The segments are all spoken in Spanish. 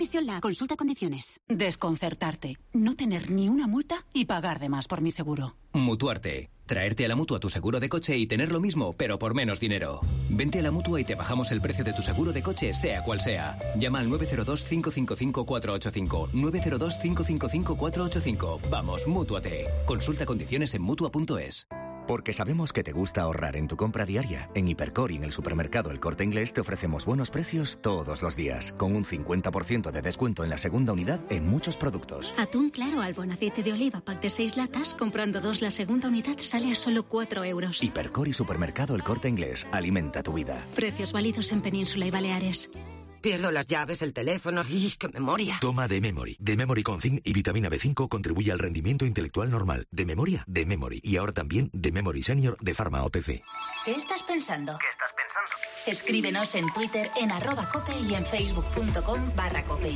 Vision Lab. Consulta condiciones. Desconcertarte. No tener ni una multa y pagar de más por mi seguro. Mutuarte. Traerte a la Mutua tu seguro de coche y tener lo mismo, pero por menos dinero. Vente a la Mutua y te bajamos el precio de tu seguro de coche, sea cual sea. Llama al 902-555-485. 902-555-485. Vamos, Mútuate. Consulta condiciones en Mutua.es. Porque sabemos que te gusta ahorrar en tu compra diaria. En Hipercor y en el supermercado El Corte Inglés te ofrecemos buenos precios todos los días, con un 50% de descuento en la segunda unidad en muchos productos. Atún claro, Albon, aceite de oliva, pack de 6 latas, comprando 2 la segunda unidad sale a solo 4 euros. Hipercor y supermercado El Corte Inglés. Alimenta tu vida. Precios válidos en Península y Baleares. Pierdo las llaves, el teléfono. ¡Y qué memoria! Toma D-Memory. D-Memory con zinc y vitamina B5 contribuye al rendimiento intelectual normal. De memoria, D-Memory. Y ahora también D-Memory Senior de Pharma OTC. ¿Qué estás pensando? Escríbenos en Twitter en @cope y en facebook.com/cope.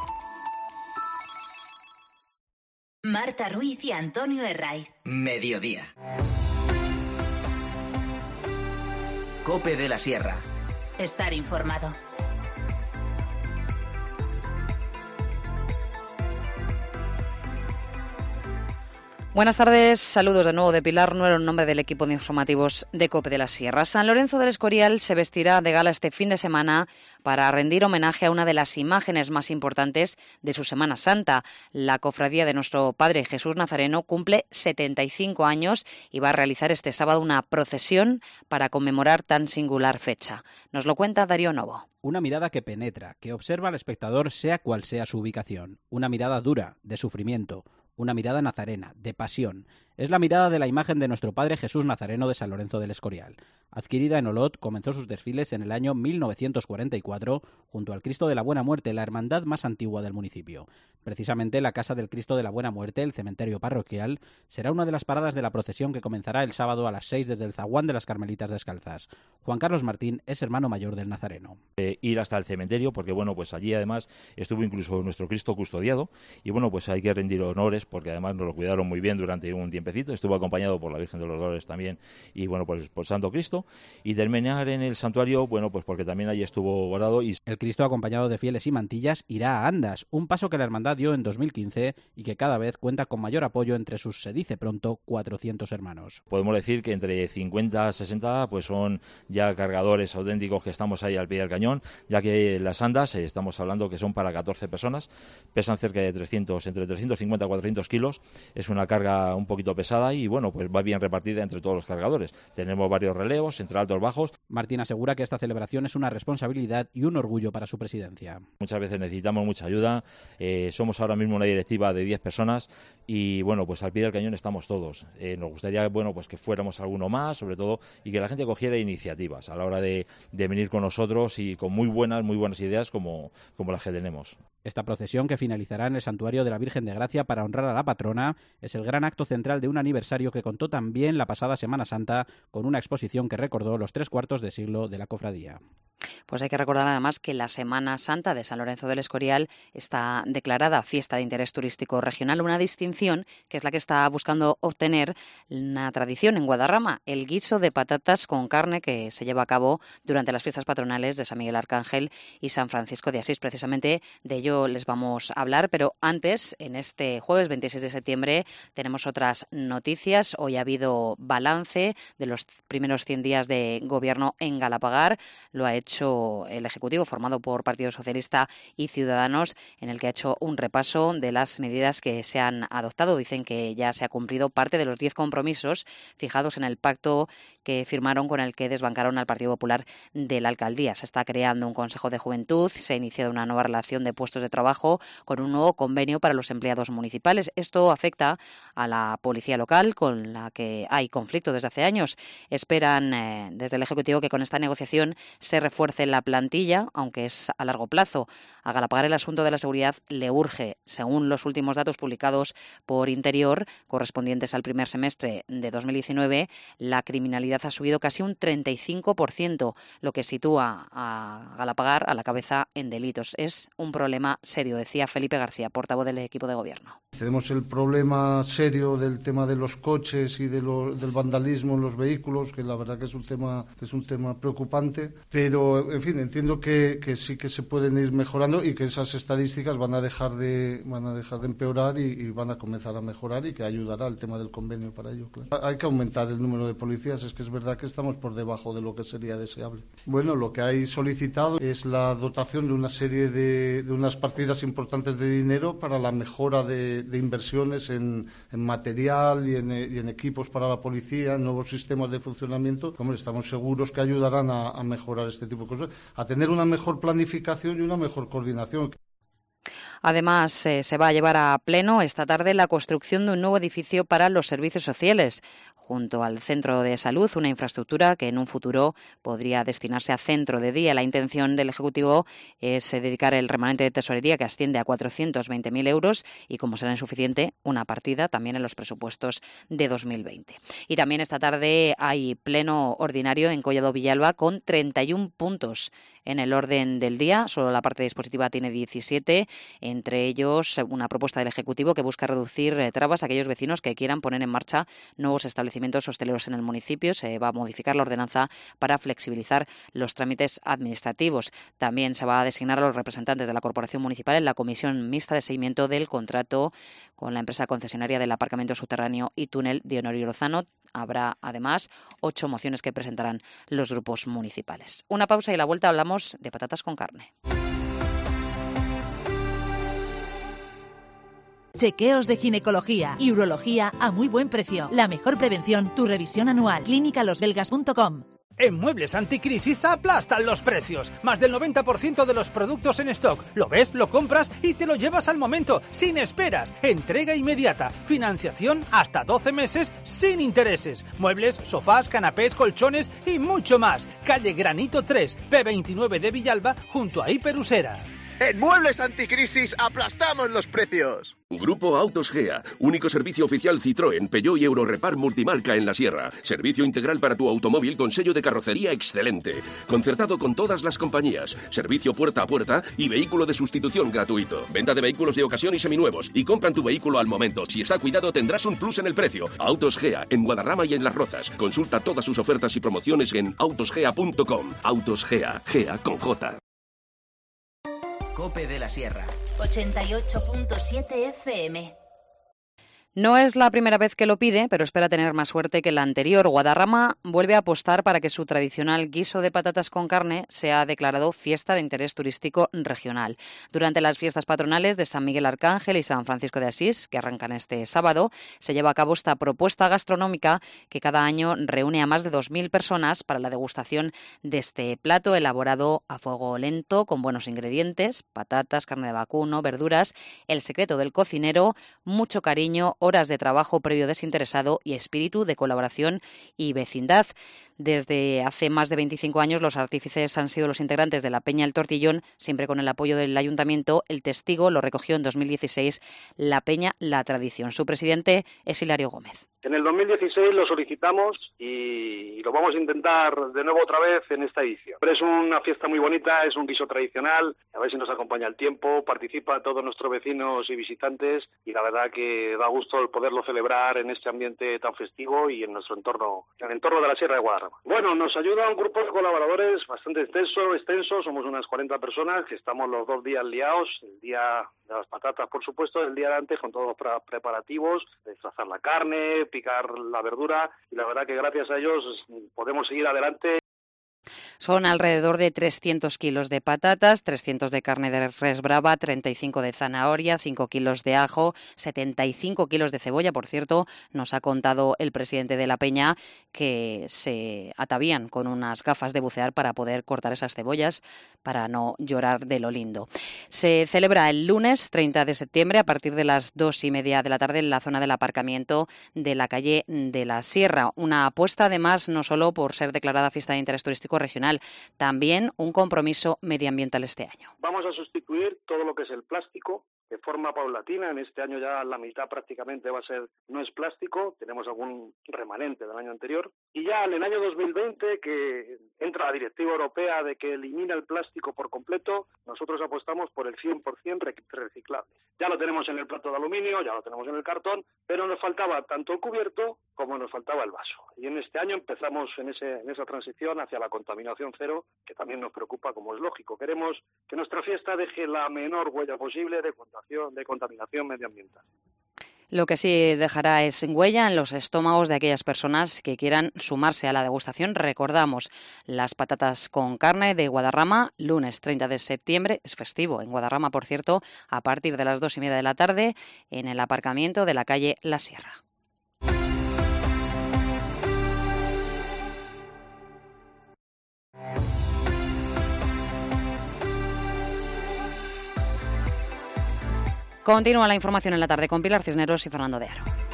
Marta Ruiz y Antonio Herraiz. Mediodía. Cope de la Sierra. Estar informado. Buenas tardes, saludos de nuevo de Pilar Nuero en nombre del equipo de informativos de COPE de la Sierra. San Lorenzo del Escorial se vestirá de gala este fin de semana para rendir homenaje a una de las imágenes más importantes de su Semana Santa. La cofradía de nuestro Padre Jesús Nazareno cumple 75 años y va a realizar este sábado una procesión para conmemorar tan singular fecha. Nos lo cuenta Darío Novo. Una mirada que penetra, que observa al espectador sea cual sea su ubicación. Una mirada dura, de sufrimiento. Una mirada nazarena, de pasión. Es la mirada de la imagen de nuestro Padre Jesús Nazareno de San Lorenzo del Escorial. Adquirida en Olot, comenzó sus desfiles en el año 1944 junto al Cristo de la Buena Muerte, la hermandad más antigua del municipio. Precisamente la Casa del Cristo de la Buena Muerte, el cementerio parroquial, será una de las paradas de la procesión que comenzará el sábado a las 6 desde el zaguán de las Carmelitas Descalzas. Juan Carlos Martín es hermano mayor del Nazareno. Ir hasta el cementerio, porque bueno, pues allí además estuvo incluso nuestro Cristo custodiado, y bueno, pues hay que rendir honores, porque además nos lo cuidaron muy bien durante un tiempecito. Estuvo acompañado por la Virgen de los Dolores también, y bueno, pues por Santo Cristo, y terminar en el santuario, bueno, pues porque también allí estuvo orado. Y el Cristo, acompañado de fieles y mantillas, irá a Andas, un paso que la hermandad dio en 2015 y que cada vez cuenta con mayor apoyo entre sus, se dice pronto, 400 hermanos. Podemos decir que entre 50 y 60 pues son ya cargadores auténticos que estamos ahí al pie del cañón, ya que las andas estamos hablando que son para 14 personas, pesan cerca de entre 350 y 400 kilos, es una carga un poquito pesada y bueno, pues va bien repartida entre todos los cargadores. Tenemos varios relevos entre altos y bajos. Martín asegura que esta celebración es una responsabilidad y un orgullo para su presidencia. Muchas veces necesitamos mucha ayuda, somos ahora mismo una directiva de 10 personas y bueno, pues al pie del cañón estamos todos. Nos gustaría, bueno, pues que fuéramos alguno más, sobre todo, y que la gente cogiera iniciativas a la hora de venir con nosotros y con muy buenas ideas como las que tenemos. Esta procesión, que finalizará en el Santuario de la Virgen de Gracia para honrar a la patrona, es el gran acto central de un aniversario que contó también la pasada Semana Santa con una exposición que recordó los 3/4 de siglo de la cofradía. Pues hay que recordar además que la Semana Santa de San Lorenzo del Escorial está declarada fiesta de interés turístico regional, una distinción que es la que está buscando obtener una tradición en Guadarrama, el guiso de patatas con carne que se lleva a cabo durante las fiestas patronales de San Miguel Arcángel y San Francisco de Asís. Precisamente de ello les vamos a hablar, pero antes, en este jueves 26 de septiembre, tenemos otras noticias. Hoy ha habido balance de los primeros 100 días de gobierno en Galapagar. Lo ha hecho el Ejecutivo, formado por Partido Socialista y Ciudadanos, en el que ha hecho un repaso de las medidas que se han adoptado. Dicen que ya se ha cumplido parte de los 10 compromisos fijados en el pacto que firmaron con el que desbancaron al Partido Popular de la alcaldía. Se está creando un Consejo de Juventud, se ha iniciado una nueva relación de puestos de trabajo con un nuevo convenio para los empleados municipales. Esto afecta a la policía local, con la que hay conflicto desde hace años. Esperan desde el Ejecutivo que con esta negociación se refuerce la plantilla, aunque es a largo plazo. A Galapagar el asunto de la seguridad le urge. Según los últimos datos publicados por Interior, correspondientes al primer semestre de 2019, la criminalidad ha subido casi un 35%, lo que sitúa a Galapagar a la cabeza en delitos. Es un problema serio, decía Felipe García, portavoz del equipo de gobierno. Tenemos el problema serio del tema de los coches y del vandalismo en los vehículos, que la verdad que es un tema preocupante, pero en fin, entiendo que sí que se pueden ir mejorando y que esas estadísticas van a dejar de empeorar y van a comenzar a mejorar, y que ayudará el tema del convenio para ello, claro. Hay que aumentar el número de policías, es que es verdad que estamos por debajo de lo que sería deseable. Bueno, lo que hay solicitado es la dotación de una serie de unas partidas importantes de dinero para la mejora de inversiones en material y en equipos para la policía, en nuevos sistemas de funcionamiento. Hombre, estamos seguros que ayudarán a mejorar este tipo de cosas, a tener una mejor planificación y una mejor coordinación. Además, se va a llevar a pleno esta tarde la construcción de un nuevo edificio para los servicios sociales, junto al centro de salud, una infraestructura que en un futuro podría destinarse a centro de día. La intención del Ejecutivo es dedicar el remanente de tesorería, que asciende a 420.000 euros, y como será insuficiente, una partida también en los presupuestos de 2020. Y también esta tarde hay pleno ordinario en Collado Villalba con 31 puntos en el orden del día. Solo la parte dispositiva tiene 17, entre ellos una propuesta del Ejecutivo que busca reducir trabas a aquellos vecinos que quieran poner en marcha nuevos establecimientos hosteleros en el municipio. Se va a modificar la ordenanza para flexibilizar los trámites administrativos. También se va a designar a los representantes de la Corporación Municipal en la Comisión Mixta de Seguimiento del contrato con la empresa concesionaria del aparcamiento subterráneo y túnel de Honorio Lozano. Habrá, además, 8 mociones que presentarán los grupos municipales. Una pausa y a la vuelta hablamos de patatas con carne. Chequeos de ginecología y urología a muy buen precio. La mejor prevención, tu revisión anual. clínicalosbelgas.com. En Muebles Anticrisis aplastan los precios. Más del 90% de los productos en stock. Lo ves, lo compras y te lo llevas al momento, sin esperas. Entrega inmediata. Financiación hasta 12 meses sin intereses. Muebles, sofás, canapés, colchones y mucho más. Calle Granito 3, P29 de Villalba, junto a Hiperusera. En Muebles Anticrisis aplastamos los precios. Grupo Autos Gea, único servicio oficial Citroën, Peugeot y Eurorepar multimarca en la Sierra. Servicio integral para tu automóvil con sello de carrocería excelente. Concertado con todas las compañías. Servicio puerta a puerta y vehículo de sustitución gratuito. Venta de vehículos de ocasión y seminuevos. Y compran tu vehículo al momento. Si está cuidado tendrás un plus en el precio. Autos Gea, en Guadarrama y en Las Rozas. Consulta todas sus ofertas y promociones en autosgea.com. Autos Gea, Gea con J. COPE de la Sierra. 88.7 FM. No es la primera vez que lo pide, pero espera tener más suerte que la anterior. Guadarrama vuelve a apostar para que su tradicional guiso de patatas con carne sea declarado fiesta de interés turístico regional. Durante las fiestas patronales de San Miguel Arcángel y San Francisco de Asís, que arrancan este sábado, se lleva a cabo esta propuesta gastronómica que cada año reúne a más de 2.000 personas para la degustación de este plato elaborado a fuego lento, con buenos ingredientes, patatas, carne de vacuno, verduras. El secreto del cocinero, mucho cariño, horas de trabajo previo desinteresado y espíritu de colaboración y vecindad. Desde hace más de 25 años los artífices han sido los integrantes de la Peña El Tortillón, siempre con el apoyo del Ayuntamiento. El testigo lo recogió en 2016 la Peña La Tradición. Su presidente es Hilario Gómez. En el 2016 lo solicitamos y lo vamos a intentar de nuevo otra vez en esta edición. Pero es una fiesta muy bonita, es un guiso tradicional, a ver si nos acompaña el tiempo, participa todos nuestros vecinos y visitantes y la verdad que da gusto el poderlo celebrar en este ambiente tan festivo y en nuestro entorno, en el entorno de la Sierra de Guadarrama. Bueno, nos ayuda un grupo de colaboradores bastante extenso, somos unas 40 personas que estamos los 2 días liados, el día de las patatas, por supuesto, el día de antes con todos los preparativos, destazar la carne, picar la verdura y la verdad que gracias a ellos podemos seguir adelante. Son alrededor de 300 kilos de patatas, 300 de carne de res brava, 35 de zanahoria, 5 kilos de ajo, 75 kilos de cebolla. Por cierto, nos ha contado el presidente de la Peña que se atavían con unas gafas de bucear para poder cortar esas cebollas, para no llorar de lo lindo. Se celebra el lunes 30 de septiembre a partir de las 2:30 de la tarde en la zona del aparcamiento de la calle de la Sierra. Una apuesta, además, no solo por ser declarada fiesta de interés turístico regional, también un compromiso medioambiental este año. Vamos a sustituir todo lo que es el plástico de forma paulatina. En este año ya la mitad prácticamente no es plástico, tenemos algún remanente del año anterior. Y ya en el año 2020, que entra la directiva europea de que elimina el plástico por completo, nosotros apostamos por el 100% reciclable. Ya lo tenemos en el plato de aluminio, ya lo tenemos en el cartón, pero nos faltaba tanto el cubierto como nos faltaba el vaso. Y en este año empezamos en esa transición hacia la contaminación cero, que también nos preocupa, como es lógico. Queremos que nuestra fiesta deje la menor huella posible de contaminación medioambiental. Lo que sí dejará es huella en los estómagos de aquellas personas que quieran sumarse a la degustación. Recordamos, las patatas con carne de Guadarrama, lunes 30 de septiembre, es festivo en Guadarrama, por cierto, a partir de las 2:30 de la tarde, en el aparcamiento de la calle La Sierra. Continúa la información en la tarde con Pilar Cisneros y Fernando de Aro.